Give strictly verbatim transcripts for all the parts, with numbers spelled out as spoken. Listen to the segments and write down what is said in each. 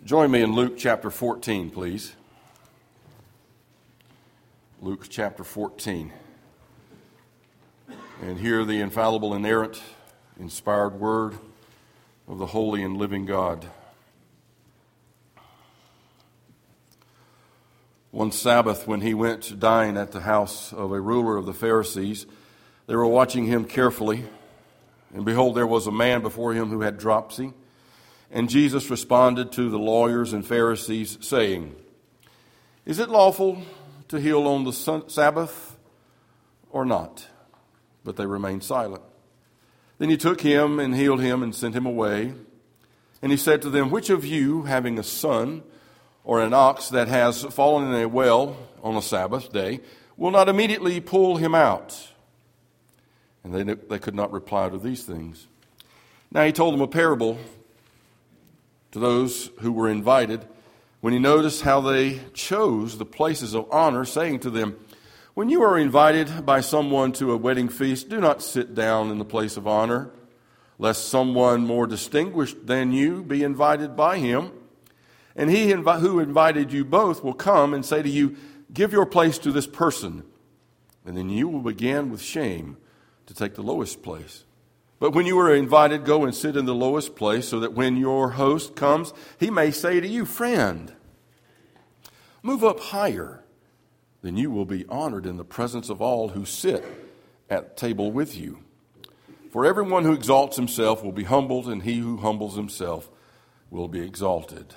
Join me in Luke chapter fourteen, please. Luke chapter fourteen. And hear the infallible, inerrant, inspired word of the holy and living God. One Sabbath, when he went to dine at the house of a ruler of the Pharisees, they were watching him carefully. And behold, there was a man before him who had dropsy. And Jesus responded to the lawyers and Pharisees, saying, "Is it lawful to heal on the Sabbath or not?" But they remained silent. Then he took him and healed him and sent him away. And he said to them, "Which of you, having a son or an ox that has fallen in a well on a Sabbath day, will not immediately pull him out?" And they, they could not reply to these things. Now he told them a parable to those who were invited, when he noticed how they chose the places of honor, saying to them, "When you are invited by someone to a wedding feast, do not sit down in the place of honor, lest someone more distinguished than you be invited by him. And he invi- who invited you both will come and say to you, 'Give your place to this person.' And then you will begin with shame to take the lowest place. But when you are invited, go and sit in the lowest place, so that when your host comes, he may say to you, 'Friend, move up higher.' Then you will be honored in the presence of all who sit at table with you. For everyone who exalts himself will be humbled, and he who humbles himself will be exalted."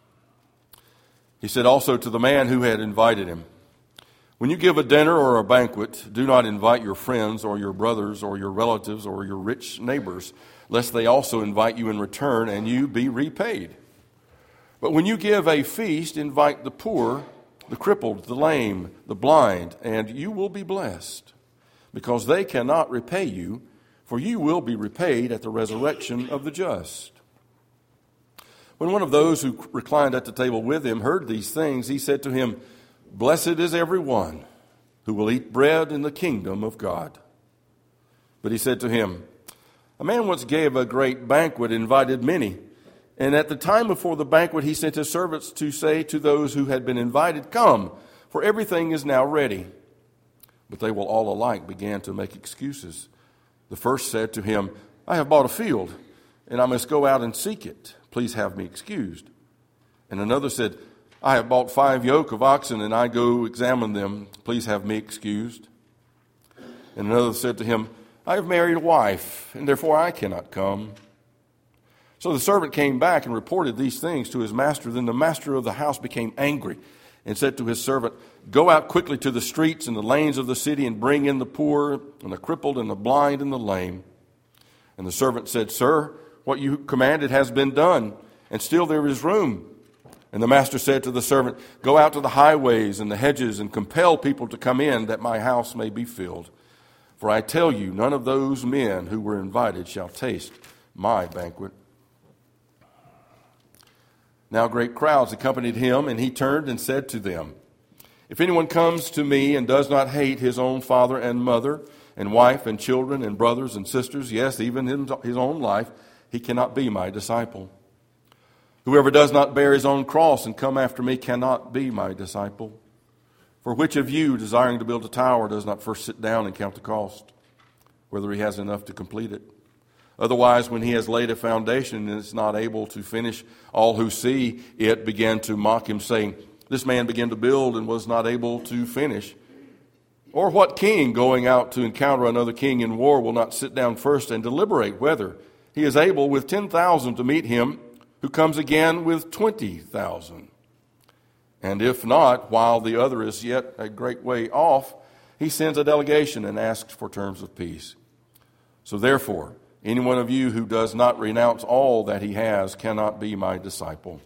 He said also to the man who had invited him, "When you give a dinner or a banquet, do not invite your friends or your brothers or your relatives or your rich neighbors, lest they also invite you in return and you be repaid. But when you give a feast, invite the poor, the crippled, the lame, the blind, and you will be blessed, because they cannot repay you, for you will be repaid at the resurrection of the just." When one of those who reclined at the table with him heard these things, he said to him, "Blessed is everyone who will eat bread in the kingdom of God." But he said to him, "A man once gave a great banquet, invited many. And at the time before the banquet, he sent his servants to say to those who had been invited, 'Come, for everything is now ready.' But they will all alike began to make excuses. The first said to him, 'I have bought a field, and I must go out and seek it. Please have me excused.' And another said, 'I have bought five yoke of oxen, and I go examine them. Please have me excused.' And another said to him, 'I have married a wife, and therefore I cannot come.' So the servant came back and reported these things to his master. Then the master of the house became angry and said to his servant, 'Go out quickly to the streets and the lanes of the city and bring in the poor and the crippled and the blind and the lame.' And the servant said, 'Sir, what you commanded has been done, and still there is room.' And the master said to the servant, 'Go out to the highways and the hedges and compel people to come in, that my house may be filled. For I tell you, none of those men who were invited shall taste my banquet.' Now great crowds accompanied him, and he turned and said to them, 'If anyone comes to me and does not hate his own father and mother and wife and children and brothers and sisters, yes, even his own life, he cannot be my disciple. Whoever does not bear his own cross and come after me cannot be my disciple. For which of you, desiring to build a tower, does not first sit down and count the cost, whether he has enough to complete it? Otherwise, when he has laid a foundation and is not able to finish, all who see it begin to mock him, saying, 'This man began to build and was not able to finish.' Or what king, going out to encounter another king in war, will not sit down first and deliberate whether he is able with ten thousand to meet him who comes again with twenty thousand? And if not, while the other is yet a great way off, he sends a delegation and asks for terms of peace. So therefore, any one of you who does not renounce all that he has cannot be my disciple.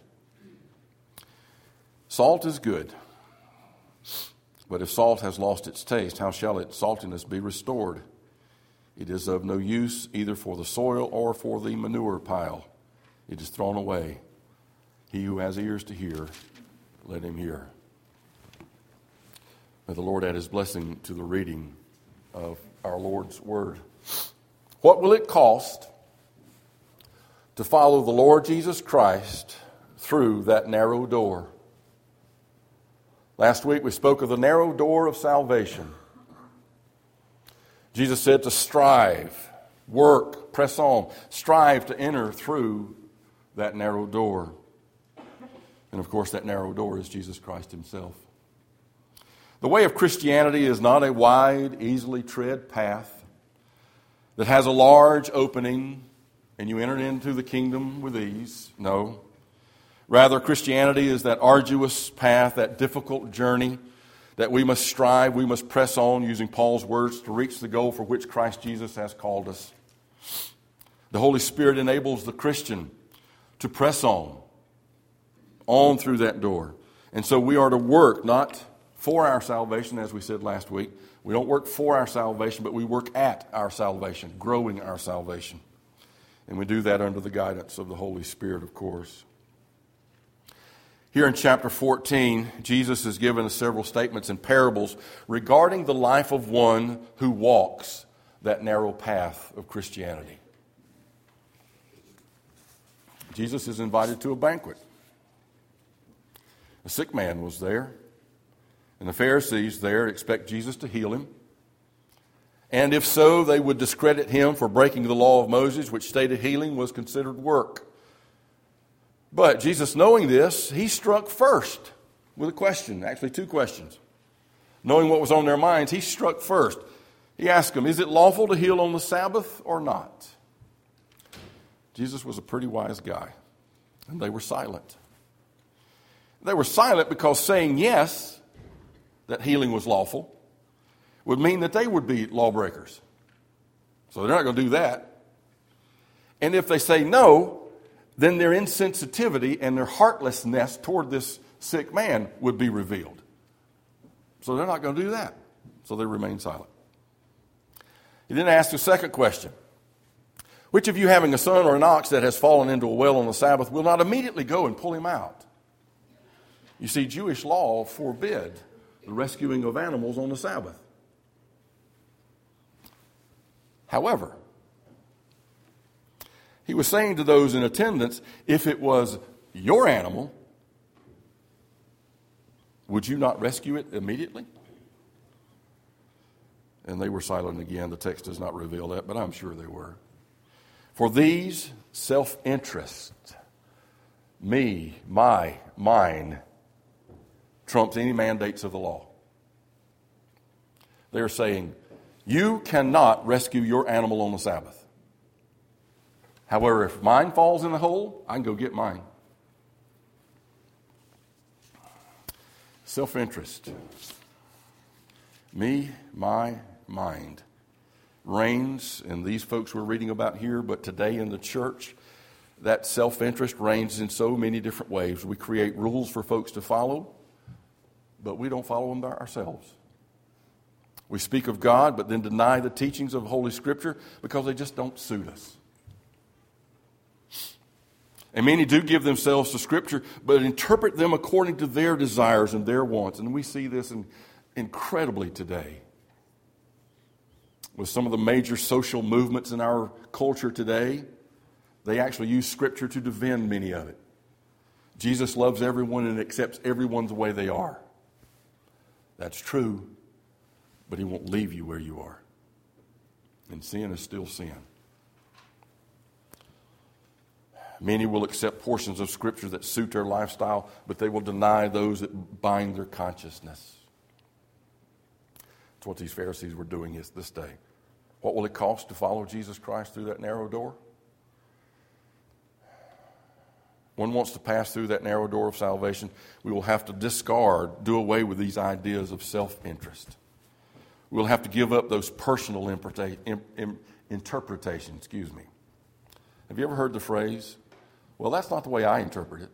Salt is good, but if salt has lost its taste, how shall its saltiness be restored? It is of no use either for the soil or for the manure pile. It is thrown away. He who has ears to hear, let him hear." May the Lord add his blessing to the reading of our Lord's word. What will it cost to follow the Lord Jesus Christ through that narrow door. Last week we spoke of the narrow door of salvation. Jesus said to strive, work, press on, strive to enter through that narrow door. And of course, that narrow door is Jesus Christ himself. The way of Christianity is not a wide, easily tread path that has a large opening and you enter into the kingdom with ease. No. Rather, Christianity is that arduous path, that difficult journey that we must strive, we must press on, using Paul's words, to reach the goal for which Christ Jesus has called us. The Holy Spirit enables the Christian to press on, on through that door. And so we are to work not for our salvation, as we said last week. We don't work for our salvation, but we work at our salvation, growing our salvation. And we do that under the guidance of the Holy Spirit, of course. Here in chapter fourteen, Jesus has given us several statements and parables regarding the life of one who walks that narrow path of Christianity. Jesus is invited to a banquet. A sick man was there, and the Pharisees there expect Jesus to heal him. And if so, they would discredit him for breaking the law of Moses, which stated healing was considered work. But Jesus, knowing this, he struck first with a question, actually two questions. Knowing what was on their minds, he struck first. He asked them, is it lawful to heal on the Sabbath or not? Jesus was a pretty wise guy, and they were silent. They were silent because saying yes, that healing was lawful, would mean that they would be lawbreakers. So they're not going to do that. And if they say no, then their insensitivity and their heartlessness toward this sick man would be revealed. So they're not going to do that. So they remain silent. He then asked a second question. Which of you, having a son or an ox that has fallen into a well on the Sabbath, will not immediately go and pull him out? You see, Jewish law forbid the rescuing of animals on the Sabbath. However, he was saying to those in attendance, if it was your animal, would you not rescue it immediately? And they were silent again. The text does not reveal that, but I'm sure they were. For these self-interest, me, my, mine, trumps any mandates of the law. They are saying, you cannot rescue your animal on the Sabbath. However, if mine falls in the hole, I can go get mine. Self-interest. Me, my, mind reigns, and these folks we're reading about here, but today in the church, that self-interest reigns in so many different ways. We create rules for folks to follow, but we don't follow them ourselves. We speak of God, but then deny the teachings of Holy Scripture because they just don't suit us. And many do give themselves to Scripture, but interpret them according to their desires and their wants. And we see this in, incredibly today. With some of the major social movements in our culture today, they actually use Scripture to defend many of it. Jesus loves everyone and accepts everyone the way they are. That's true, but he won't leave you where you are. And sin is still sin. Many will accept portions of Scripture that suit their lifestyle, but they will deny those that bind their consciousness. That's what these Pharisees were doing this day. What will it cost to follow Jesus Christ through that narrow door? One wants to pass through that narrow door of salvation. We will have to discard, do away with these ideas of self-interest. We'll have to give up those personal interpreta- im- im- interpretations. Excuse me. Have you ever heard the phrase, well, that's not the way I interpret it?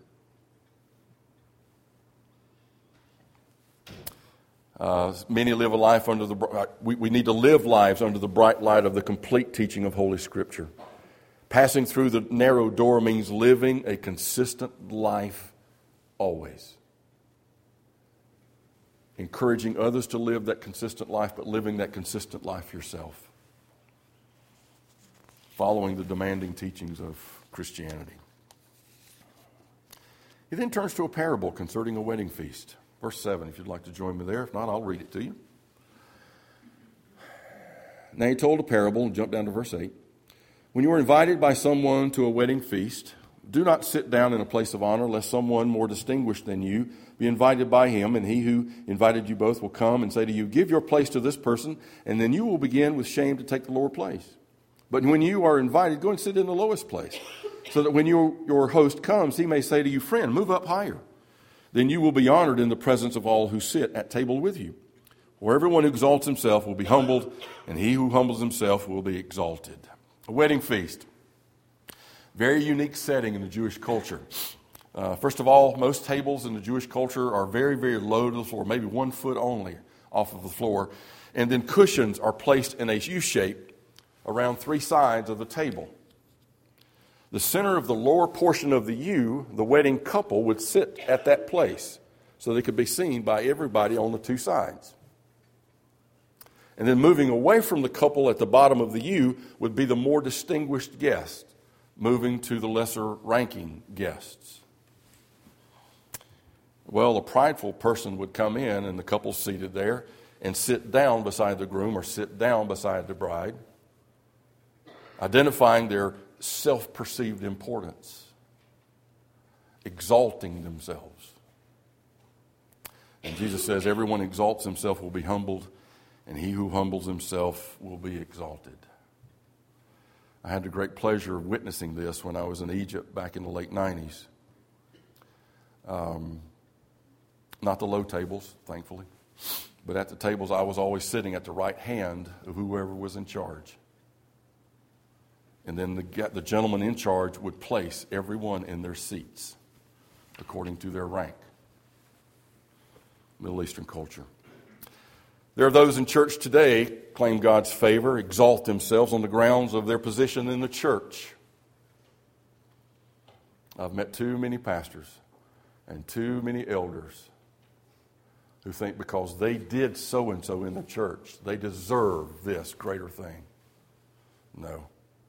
Uh, many live a life under the, uh, we, we need to live lives under the bright light of the complete teaching of Holy Scripture. Passing through the narrow door means living a consistent life always. Encouraging others to live that consistent life, but living that consistent life yourself. Following the demanding teachings of Christianity. He then turns to a parable concerning a wedding feast. Verse seven, if you'd like to join me there. If not, I'll read it to you. Now he told a parable, and jump down to verse eight. When you are invited by someone to a wedding feast, do not sit down in a place of honor, lest someone more distinguished than you be invited by him, and he who invited you both will come and say to you, give your place to this person, and then you will begin with shame to take the lower place. But when you are invited, go and sit in the lowest place, so that when your, your host comes, he may say to you, friend, move up higher. Then you will be honored in the presence of all who sit at table with you. For everyone who exalts himself will be humbled, and he who humbles himself will be exalted. A wedding feast. Very unique setting in the Jewish culture. Uh, first of all, most tables in the Jewish culture are very, very low to the floor, maybe one foot only off of the floor. And then cushions are placed in a U shape around three sides of the table. The center of the lower portion of the U, the wedding couple would sit at that place so they could be seen by everybody on the two sides. And then moving away from the couple at the bottom of the U would be the more distinguished guest, moving to the lesser ranking guests. Well, a prideful person would come in, and the couple seated there, and sit down beside the groom or sit down beside the bride, identifying their self-perceived importance, exalting themselves. And Jesus says, everyone exalts himself will be humbled, and he who humbles himself will be exalted. I had the great pleasure of witnessing this when I was in Egypt back in the late nineties. Um, not the low tables, thankfully, but at the tables I was always sitting at the right hand of whoever was in charge. And then the, the gentleman in charge would place everyone in their seats according to their rank. Middle Eastern culture. There are those in church today claim God's favor, exalt themselves on the grounds of their position in the church. I've met too many pastors and too many elders who think because they did so-and-so in the church, they deserve this greater thing. No.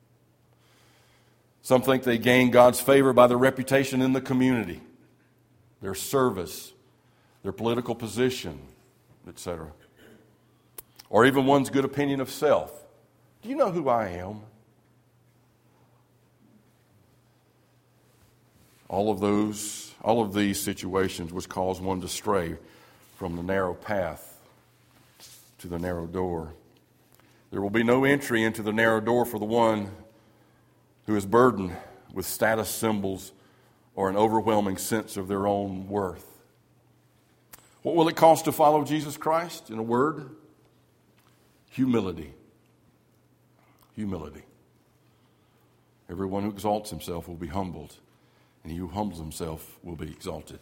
Some think they gain God's favor by their reputation in the community, their service, their political position, et cetera. Or even one's good opinion of self. Do you know who I am? All of those, all of these situations which cause one to stray from the narrow path to the narrow door. There will be no entry into the narrow door for the one who is burdened with status symbols or an overwhelming sense of their own worth. What will it cost to follow Jesus Christ? In a word, humility. Humility. Everyone who exalts himself will be humbled, and he who humbles himself will be exalted.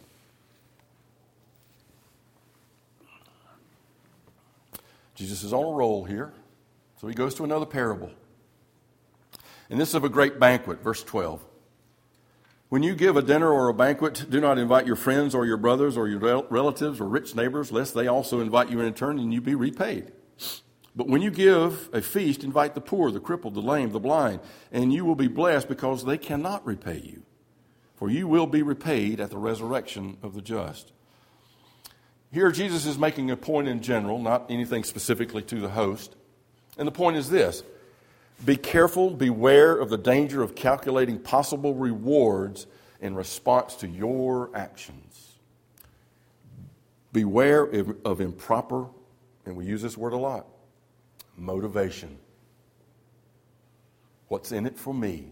Jesus is on a roll here, so he goes to another parable. And this is of a great banquet, verse twelve. When you give a dinner or a banquet, do not invite your friends or your brothers or your relatives or rich neighbors, lest they also invite you in turn and you be repaid. But when you give a feast, invite the poor, the crippled, the lame, the blind, and you will be blessed because they cannot repay you. For you will be repaid at the resurrection of the just. Here Jesus is making a point in general, not anything specifically to the host. And the point is this: be careful, beware of the danger of calculating possible rewards in response to your actions. Beware of, of improper, and we use this word a lot, motivation. What's in it for me?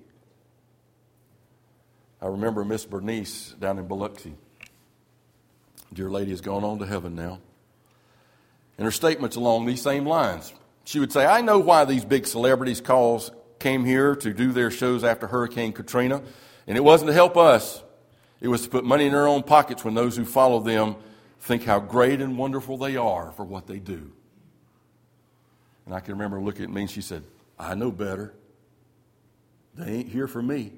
I remember Miss Bernice down in Biloxi. Dear lady has gone on to heaven now. And her statements along these same lines. She would say, I know why these big celebrities calls came here to do their shows after Hurricane Katrina. And it wasn't to help us. It was to put money in their own pockets when those who follow them think how great and wonderful they are for what they do. And I can remember looking at me and she said, I know better. They ain't here for me.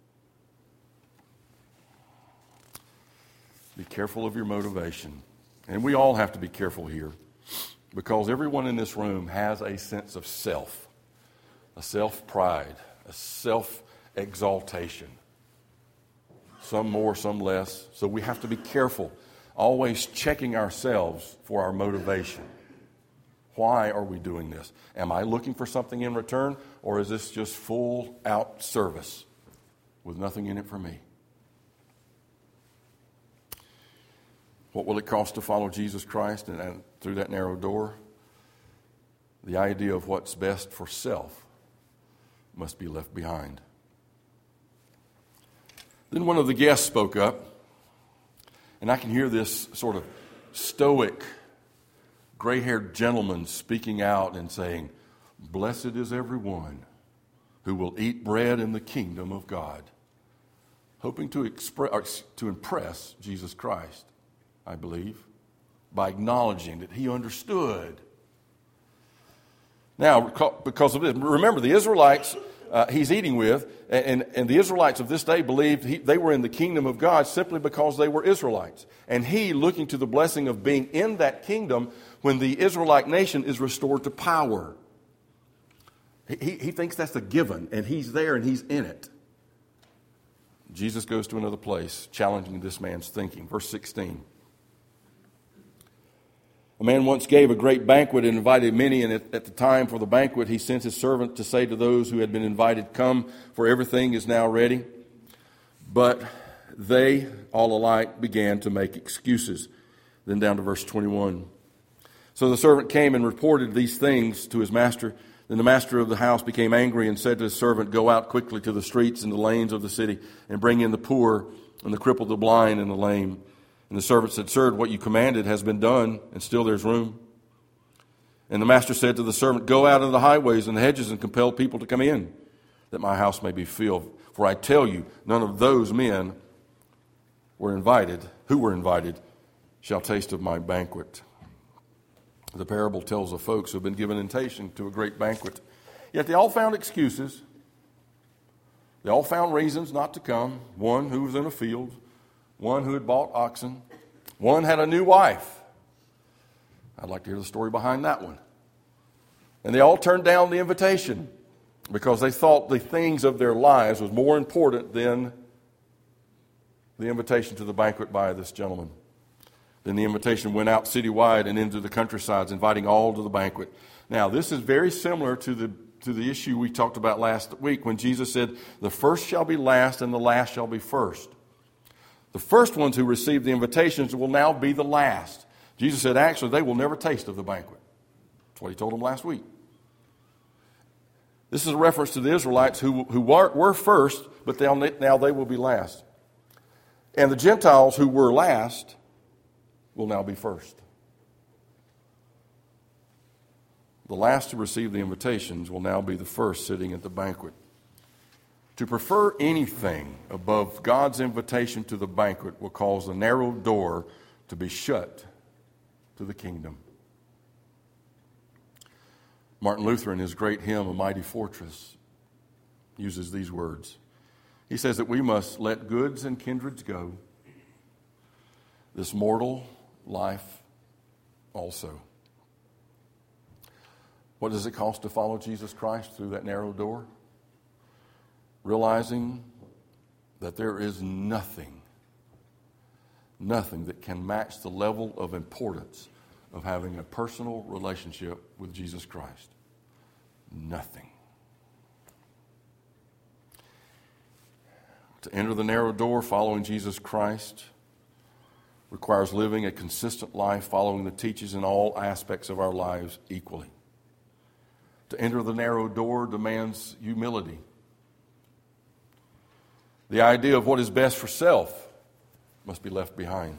Be careful of your motivation. And we all have to be careful here, because everyone in this room has a sense of self, a self-pride, a self-exaltation. some more, some less. So we have to be careful, always checking ourselves for our motivation. Why are we doing this? Am I looking for something in return, or is this just full out service with nothing in it for me? What will it cost to follow Jesus Christ and, and through that narrow door? The idea of what's best for self must be left behind. Then one of the guests spoke up, and I can hear this sort of stoic, gray-haired gentleman speaking out and saying, "Blessed is everyone who will eat bread in the kingdom of God," hoping to express, to impress Jesus Christ, I believe, by acknowledging that he understood. Now, because of this, remember the Israelites uh, he's eating with, and, and the Israelites of this day believed he, they were in the kingdom of God simply because they were Israelites. And he, looking to the blessing of being in that kingdom when the Israelite nation is restored to power. He, he thinks that's a given, and he's there and he's in it. Jesus goes to another place, challenging this man's thinking. Verse sixteen. A man once gave a great banquet and invited many, and at, at the time for the banquet he sent his servant to say to those who had been invited, "Come, for everything is now ready." But they, all alike, began to make excuses. Then down to verse twenty-one. So the servant came and reported these things to his master. Then the master of the house became angry and said to his servant, "Go out quickly to the streets and the lanes of the city and bring in the poor and the crippled, the blind, and the lame." And the servant said, "Sir, what you commanded has been done, and still there's room." And the master said to the servant, "Go out into the highways and the hedges and compel people to come in, that my house may be filled. For I tell you, none of those men were invited, who were invited, shall taste of my banquet." The parable tells of folks who have been given invitation to a great banquet. Yet they all found excuses. They all found reasons not to come. One who was in a field. One who had bought oxen. One had a new wife. I'd like to hear the story behind that one. And they all turned down the invitation because they thought the things of their lives was more important than the invitation to the banquet by this gentleman. Then the invitation went out citywide and into the countrysides, inviting all to the banquet. Now, this is very similar to the to the issue we talked about last week when Jesus said, "The first shall be last and the last shall be first." The first ones who received the invitations will now be the last. Jesus said, actually, they will never taste of the banquet. That's what he told them last week. This is a reference to the Israelites who, who were, were first, but now they will be last. And the Gentiles who were last will now be first. The last to receive the invitations will now be the first sitting at the banquet. To prefer anything above God's invitation to the banquet will cause the narrow door to be shut to the kingdom. Martin Luther, in his great hymn, "A Mighty Fortress," uses these words. He says that we must let goods and kindreds go, this mortal life also. What does it cost to follow Jesus Christ through that narrow door? Realizing that there is nothing, nothing that can match the level of importance of having a personal relationship with Jesus Christ. Nothing. To enter the narrow door following Jesus Christ requires living a consistent life following the teachings in all aspects of our lives equally. To enter the narrow door demands humility. The idea of what is best for self must be left behind.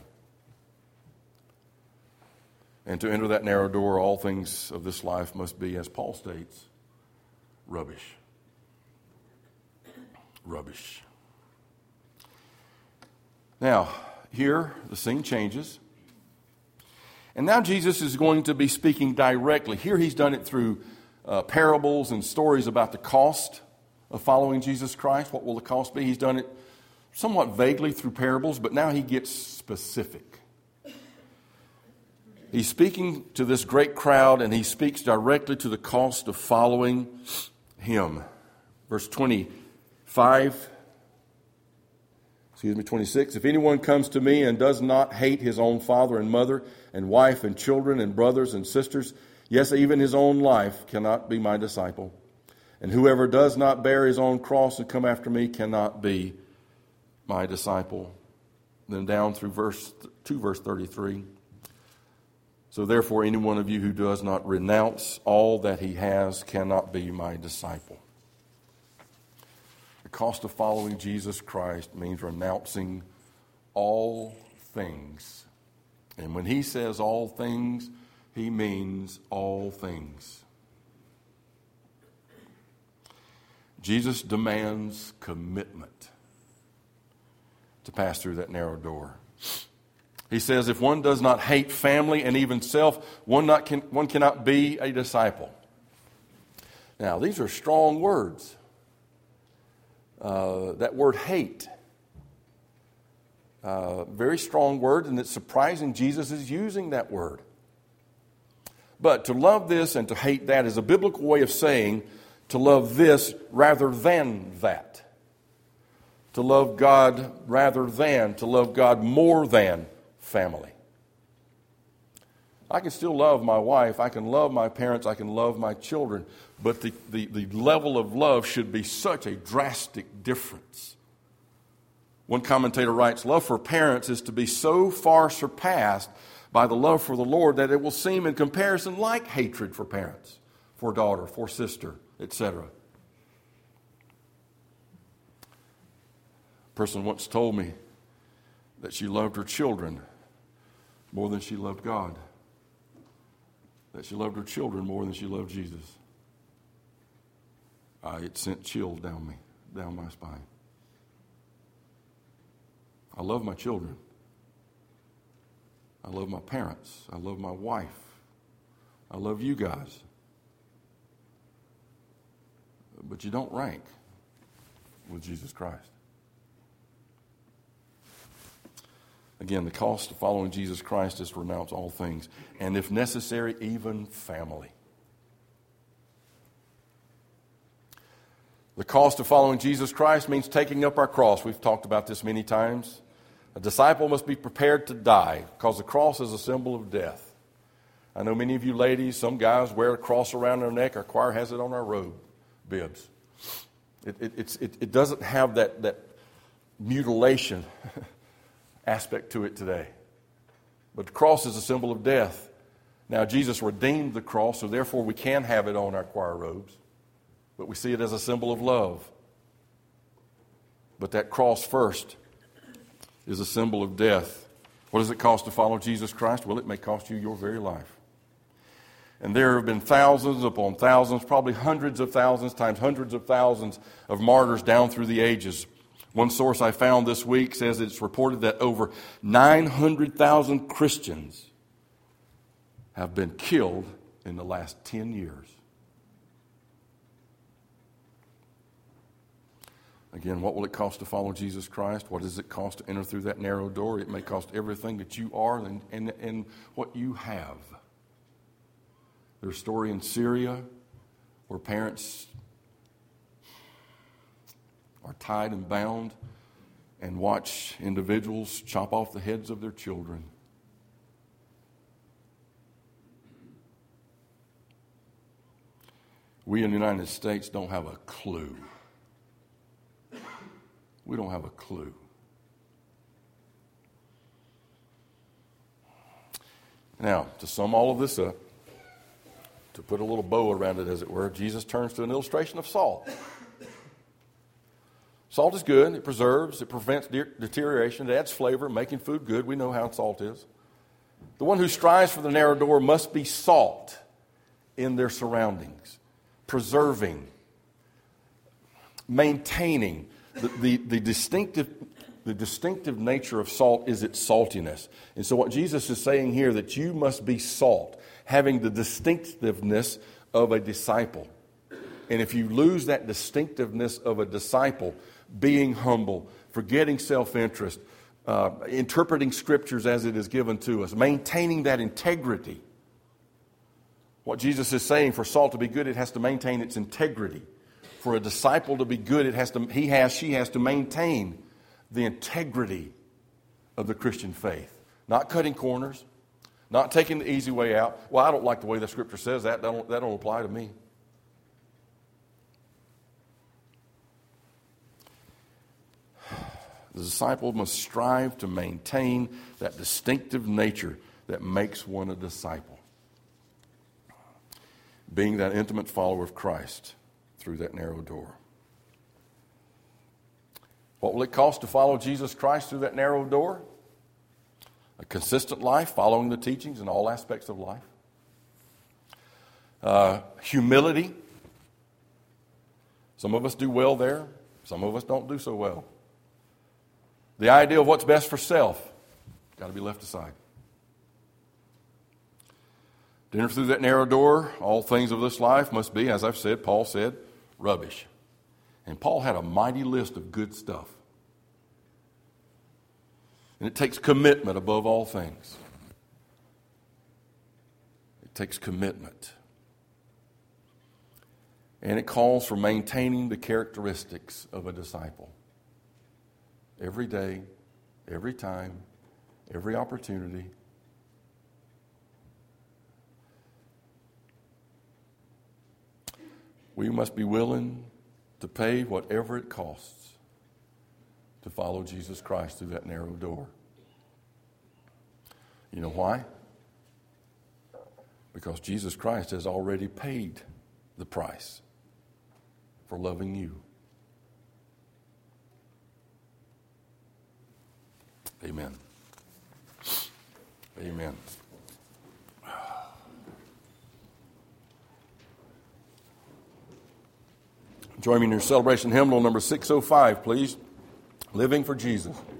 And to enter that narrow door, all things of this life must be, as Paul states, rubbish. Rubbish. Now, here the scene changes. And now Jesus is going to be speaking directly. Here he's done it through uh, parables and stories about the cost of following Jesus Christ. What will the cost be? He's done it somewhat vaguely through parables, but now he gets specific. He's speaking to this great crowd, and he speaks directly to the cost of following him. Verse twenty-five, excuse me, twenty-six, if anyone comes to me and does not hate his own father and mother and wife and children and brothers and sisters, yes, even his own life, cannot be my disciple. And whoever does not bear his own cross and come after me cannot be my disciple. Then down through verse two, verse thirty-three. So therefore, any one of you who does not renounce all that he has cannot be my disciple. The cost of following Jesus Christ means renouncing all things. And when he says all things, he means all things. Jesus demands commitment to pass through that narrow door. He says if one does not hate family and even self, one, not can, one cannot be a disciple. Now, these are strong words. Uh, that word hate, uh, very strong word, and it's surprising Jesus is using that word. But to love this and to hate that is a biblical way of saying to love this rather than that. To love God rather than, to love God more than family. I can still love my wife, I can love my parents, I can love my children, but the, the, the level of love should be such a drastic difference. One commentator writes, love for parents is to be so far surpassed by the love for the Lord that it will seem in comparison like hatred for parents, for daughter, for sister, et cetera. A person once told me that she loved her children more than she loved God. That she loved her children more than she loved Jesus. Uh, it sent chills down me, down my spine. I love my children. I love my parents. I love my wife. I love you guys. But you don't rank with Jesus Christ. Again, the cost of following Jesus Christ is to renounce all things, and if necessary, even family. The cost of following Jesus Christ means taking up our cross. We've talked about this many times. A disciple must be prepared to die because the cross is a symbol of death. I know many of you ladies, some guys wear a cross around their neck. Our choir has it on our robe bibs. It, it, it's, it, it doesn't have that, that mutilation aspect to it today. But the cross is a symbol of death. Now, Jesus redeemed the cross, so therefore we can have it on our choir robes. But we see it as a symbol of love. But that cross first is a symbol of death. What does it cost to follow Jesus Christ? Well, it may cost you your very life. And there have been thousands upon thousands, probably hundreds of thousands times hundreds of thousands of martyrs down through the ages. One source I found this week says it's reported that over nine hundred thousand Christians have been killed in the last ten years. Again, what will it cost to follow Jesus Christ? What does it cost to enter through that narrow door? It may cost everything that you are and, and, and what you have. There's a story in Syria where parents are tied and bound and watch individuals chop off the heads of their children. We in the United States don't have a clue. We don't have a clue. Now, to sum all of this up, to put a little bow around it, as it were, Jesus turns to an illustration of salt. Salt is good. It preserves. It prevents de- deterioration. It adds flavor, making food good. We know how salt is. The one who strives for the narrow door must be salt in their surroundings, preserving, maintaining. The, the, the distinctive the distinctive nature of salt is its saltiness. And so what Jesus is saying here, that you must be salt, having the distinctiveness of a disciple. And if you lose that distinctiveness of a disciple, being humble, forgetting self-interest, uh, interpreting scriptures as it is given to us, maintaining that integrity. What Jesus is saying, for salt to be good, it has to maintain its integrity. For a disciple to be good, it has to, he has, she has to maintain the integrity of the Christian faith. Not cutting corners, not taking the easy way out. Well, I don't like the way the Scripture says that. That don't, that don't apply to me. The disciple must strive to maintain that distinctive nature that makes one a disciple. Being that intimate follower of Christ through that narrow door. What will it cost to follow Jesus Christ through that narrow door? A consistent life, following the teachings in all aspects of life. Uh, humility. Some of us do well there. Some of us don't do so well. The idea of what's best for self, got to be left aside. To enter through that narrow door, all things of this life must be, as I've said, Paul said, rubbish. And Paul had a mighty list of good stuff. And it takes commitment above all things. It takes commitment. And it calls for maintaining the characteristics of a disciple. Every day, every time, every opportunity. We must be willing to pay whatever it costs to follow Jesus Christ through that narrow door. You know why? Because Jesus Christ has already paid the price for loving you. Amen. Amen. Join me in your celebration hymnal number six oh five, please. Living for Jesus.